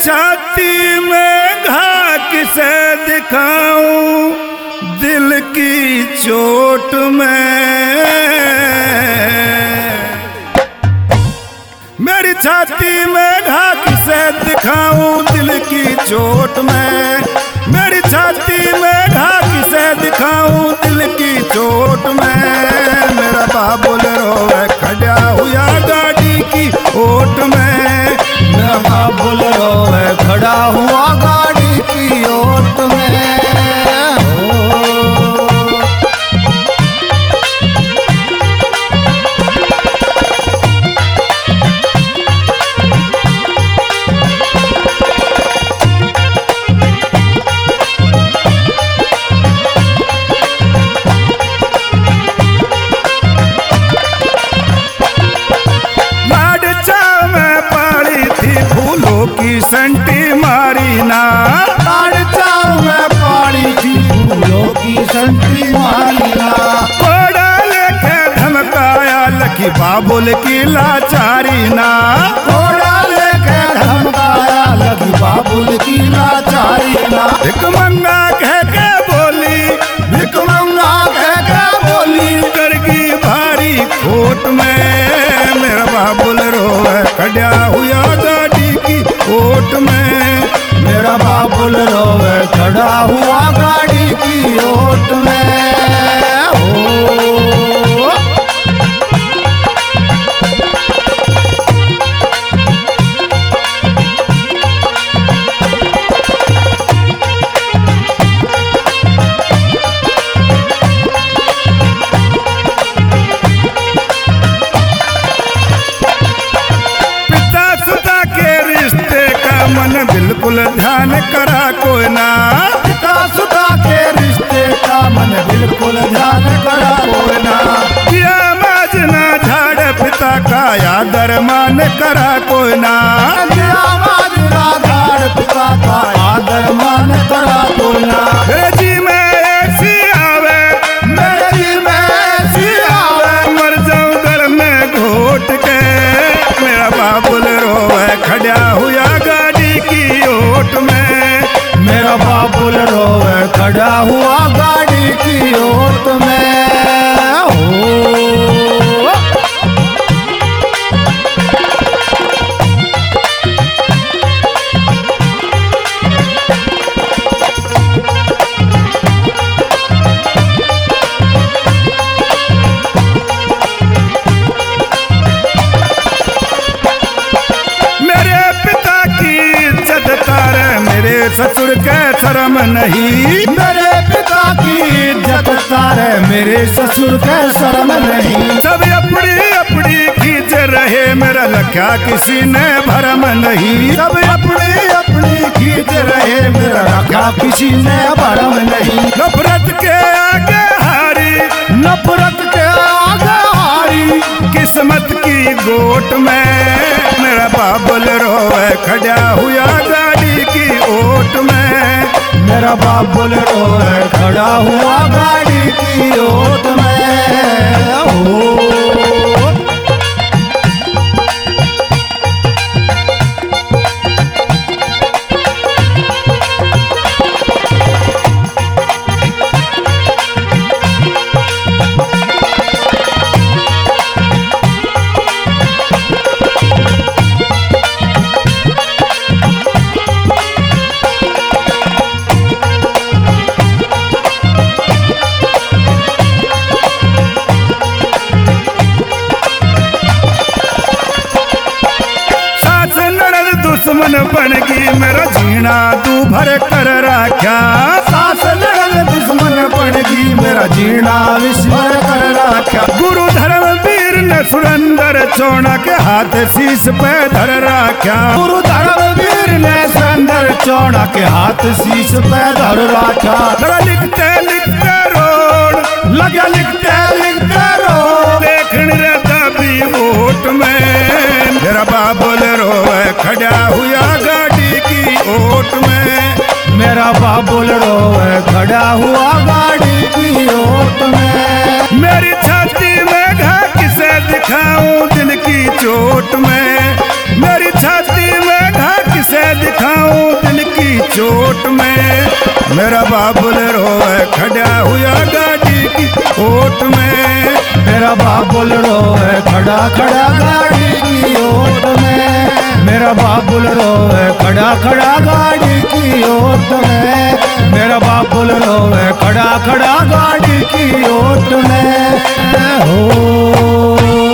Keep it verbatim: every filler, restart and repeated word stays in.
छाती में घा किसे दिखाऊं दिल की चोट में। मेरी छाती में घा किसे दिखाऊं दिल की चोट में। मेरी छाती में घा किसे दिखाऊं दिल की चोट में। मेरा बाबुल रोवे खड़ा हुआ गाड़ी की ओट में। मेरा बाबुल रोवे खड़ा हुआ गाड़ी की ओट में। की संटी मारी ना लाड़ चाव में पाड़ी थी फूलों की संटी मारी ना। कोड़ा लेके धमकाया लखी बाबुल की लाचारी ना। कोड़ा लेके धमकाया लखी बाबुल की लाचारी ना। भिक मंगा कह के बोली भिक मंगा कह के बोली करगी भारी खोट में। मेरा बाबुल रोवे खड़ा हुआ गाड़ी की ओट में। मेरा बाबुल रोवे खड़ा हुआ गाड़ी की ओट में। ओ मन बिल्कुल ध्यान करा कोई ना। पिता सुता के रिश्ते का मन बिल्कुल ध्यान करा कोई ना। दिया माजना झाड़ पिता का आदर मान करा कोई ना। दिया माजना झाड़ पिता का आदर मान करा कोई ना। मेरे जी में ऐसी आवे मेरे जी में ऐसी आवे मर जाऊं घर में घोट के। मेरा बाबुल रोवे खड़ा हुआ गाड़ी की ओट में। मेरा बाबुल रोवे खड़ा हुआ गाड़ी की ओट में। ओ ससुर के शर्म नहीं। मेरे पिता की इज्जत तारे मेरे ससुर के शर्म नहीं। सब अपनी अपनी खींच रहे मेरा लख्या किसी ने भरम नहीं। सब अपनी अपनी खींच रहे मेरा लख्या किसी ने भरम नहीं। नफरत के आगे हारी नफरत के आगे हारी किस्मत की गोट में। मेरा बाबुल रोवे खड़ा हुआ गाड़ी की ओट में। मेरा बाबुल रोवे खड़ा हुआ गाड़ी की ओट में। ओ दुश्मन बन गई मेरा जीना तू भर कर रखा। सास लड़न दुश्मन बन गई मेरा जीना विस्मर कर रखा। गुरु धर्मवीर ने सुरेंद्र चौड़ा के हाथ शीश पे धर रखा। गुरु धर्मवीर ने सुरेंद्र चौड़ा के हाथ शीश पे धर रखा। लगा लिखते लिखते रोड लगा लिखते लिखते रोड देखने रहता भी वोट में। मेरा बाबुल रोवे खड़ा हुआ गाड़ी की ओट में। मेरा बाबुल रोवे खड़ा हुआ गाड़ी की ओट में। मेरी छाती में घा किसे दिखाऊं दिल की चोट में। मेरी छाती में घा किसे दिखाऊं बाबुल रोवे खड़ा हुआ गाड़ी की ओट में। मेरा बाबुल रोवे खड़ा खड़ा गाड़ी की ओट में। मेरा बाबुल रोवे खड़ा खड़ा गाड़ी की ओट में। मेरा बाबुल रोवे खड़ा खड़ा गाड़ी की ओट में। हो